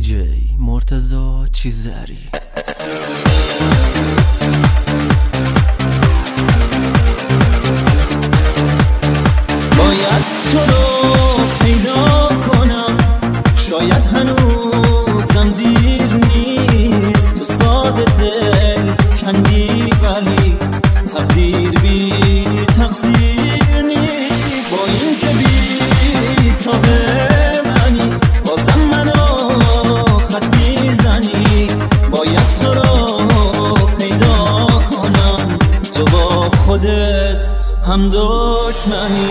دیجی مرتضی چیزدری. باید تو رو پیدا کنم، شاید هنوزم دیر نیست. تو ساده دل کندی ولی تقدیر بی تقصیر نیست. با این که بی تابه منی بازم منو خط میزنی. باید تو رو پیدا کنم، تو با خودت هم دشمنی.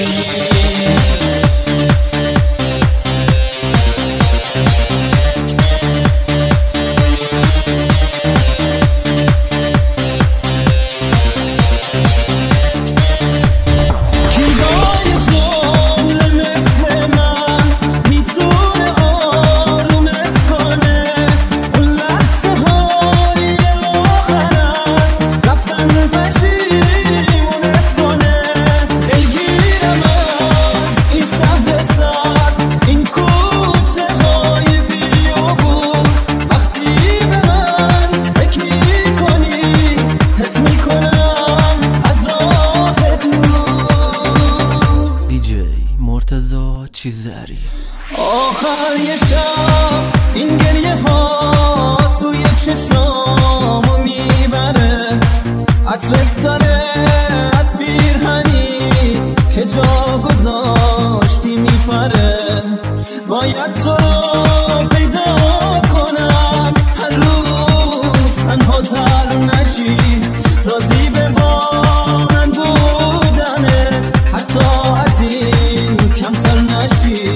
مرتضی چیزدری. آخر یه شب این گریه ها سوی چشامو میبره. عطرت داره از پیرهنی که جا گذاشتی میپره. باید تو رو پیدا کنم، هر روز تنها تر نشی. راضی به با من بودنت حتی از این کمتر نشی.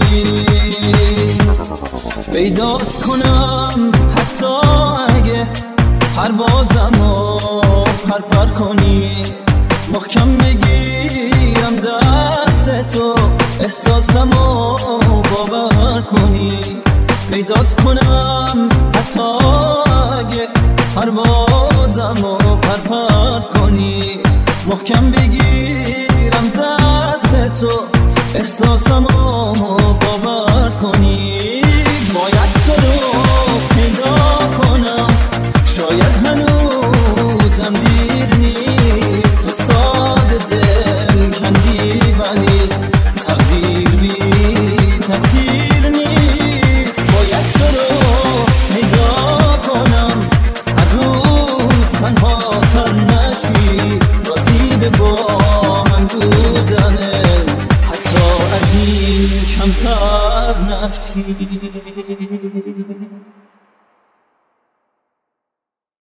پیدات کنم حتی اگه پروازمو پرپر کنی. محکم بگیرم دست تو، احساسمو باور کنی. پیدات کنم حتی اگه پروازمو پرپر کنی. محکم بگیرم دست تو، احساسمو باور کنی. باید تو رو پیدا کنم، شاید هنوزم دیر نیست. تو ساده دل کندی ولی تقدیر بی تقصیر نیست. باید تو رو پیدا کنم، هر روز تنها تر نشی. راضی به با من بودنت حتی از این کمتر نشی.